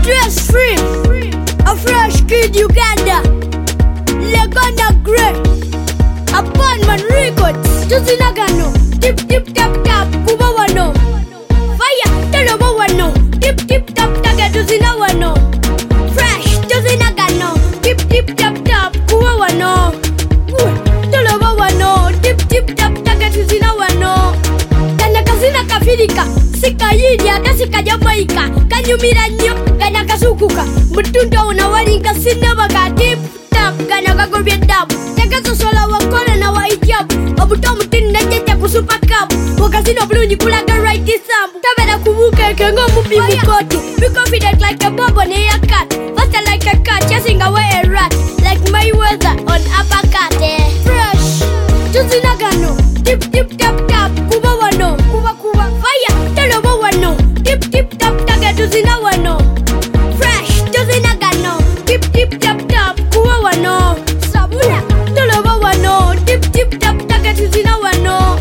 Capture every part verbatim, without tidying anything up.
Stress free, a fresh kid Uganda. Leganda great, a Bandman records. Juzi nagano, tip tip tap tap, kuba wano. Fire, telo ba wano, tip tip tap tap, juzi na wano. Fresh, juzi nagano, tip tip tap tap, kuba wano. Telo ba wano, tip tip tap tap, juzi na wano. Kana kazina kafirika, sika yidia, kasika Jamaica. Kanyumira nyo, kana kasukuka. Mutunda unawaringa sinabaka, tip tap, kana kagobye dabu. Tekazo sola wakona na waijabu. Obuto mutinda jeja kusupa kabu. Wakasino blunji kulaga right isambu. Tabeda kubuke kengo mupi mukoti. Be confident like a bob on a cat. Faster like a cat, chasing away a rat. Like my weather on uppercut. Eh. Fresh, juzi nagano. Tip tip tap tap, kuba wano. Kuba kuba. Fire, telo ba wano. Tip tip tap tap, juzi na wano. Fresh, juzi nagano. Tip tip tap tap, kuba wano. Sabula, telo ba wano. Tip tip tap tap, juzi na wano.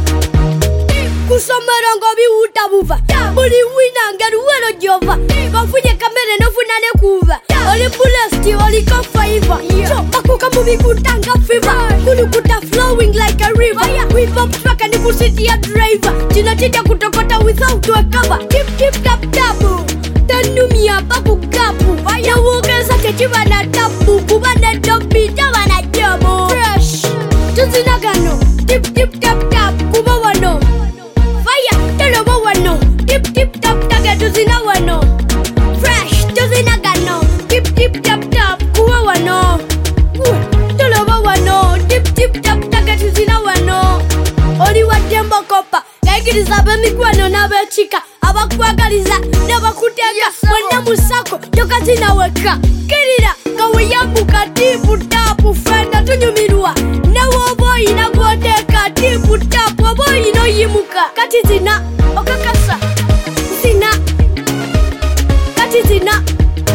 Kusomerongo bi utabuva. Buli wina ngaru wero jova. Bafunye kamere no funane kuva. Oli bulesti, oli kafaiva. So, bakuka mubi kutanga fever. Kunu kuta flowing like a river. We pop truck and you city a driver. China tija kutokota without a cover. Tip tip tap tapu. Tanumia baku kapu. Ya woke sa kechiva na tapu. Kubane dobi tawa na jobo. Fresh, juzi nagano. Tip tip tap tap, kuba wano. Fire, telo ba wano. Tip tip tap tap, juzi na wano. Fresh, juzi nagano. Tip tip tap tap, kuba wano. Telo ba wano. Tip tip tap tap, juzi na wano. Oli watembo kopa. Gaigiriza bemikwano na bechika. Abakwagaliza, nabakutega. Mwenda musako, joka zinaweka. Kirira, kawe yambuka tipu tapu. Fenda tunyumirua. Nawo boy inagoteka tipu tapu. Boy ino yimuka. Kati zina, okakasa. Zina. Kati zina.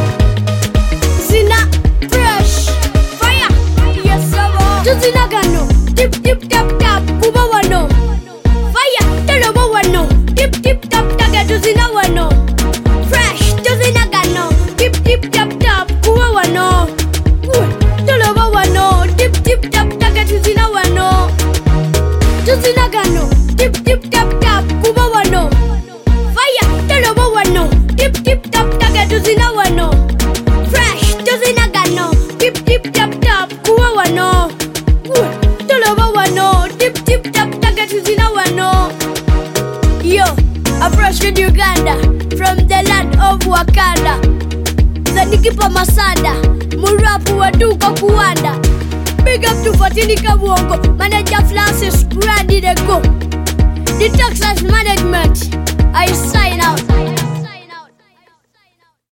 Zina. Fresh. Fire. Yes, sir. Juzi nagano. Tip tip tap tap. Kuba wano. Fire. Telo ba wano. Tip tip tap tap. Juzi na wano. Fresh. Juzi nagano. Tip tip tap tap. Kuba wano. Telo ba wano. Tip tip tap tap. Juzi na wano. Juzi nagano. Tip tip tap tap. Kuba wano. Fire. Telo ba wano. Tip tip tap tap. Juzi na wano. Fresh. Juzi nagano. Tip tip tap tap. Kuba wano. Telo ba wano. Tip tip tap tap. Juzi na wano. Yo, a fresh kid Uganda from the land of Wakanda. Zanikipa Masada, murapu wa duka kuwanda. Big up to Fatini Kabwongo, manager Francis Grandi de Go. The Texas management.